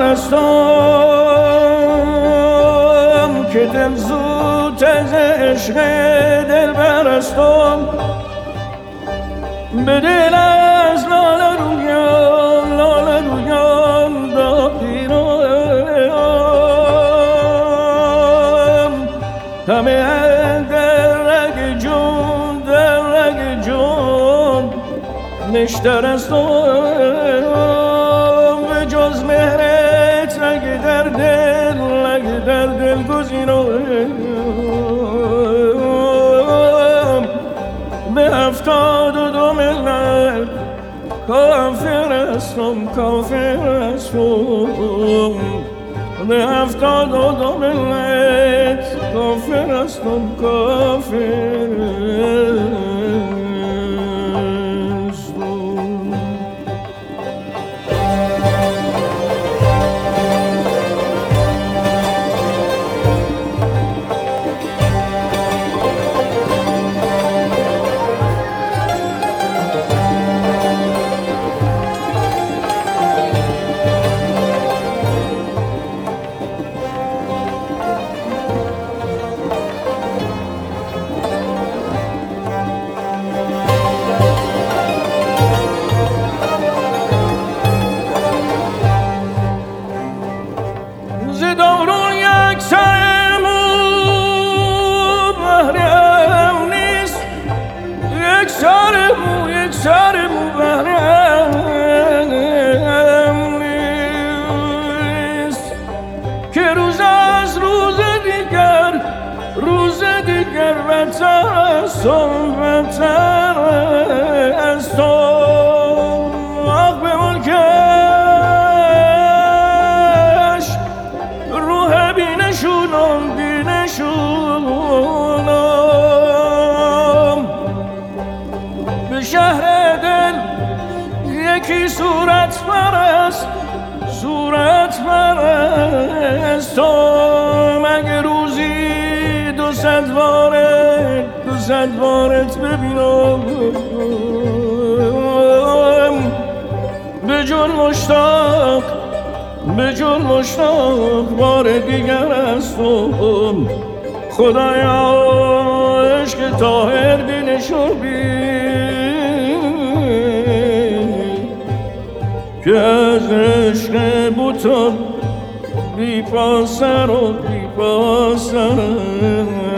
پرستم که دل زود از عشق دل برستم به دل از لاله رویان داپیرم همه در رگ جون نشتر استم به جز مهرت رگ در دل گزینم به 72 ملت کافر استم به 72 ملت کافر استم دارون یک سر مو بهرم نیست یک سر مو بهرم نیست که روز از روز دیگر بتر از تو آخ به ملکش روح بینشونم به شهر دل یکی صورت پرست مگه روزی 200 بارت ببینم به جون مشتاق بار دیگر استم خدایا عشق طاهر دلشو که از عشق بوتم بی پاسر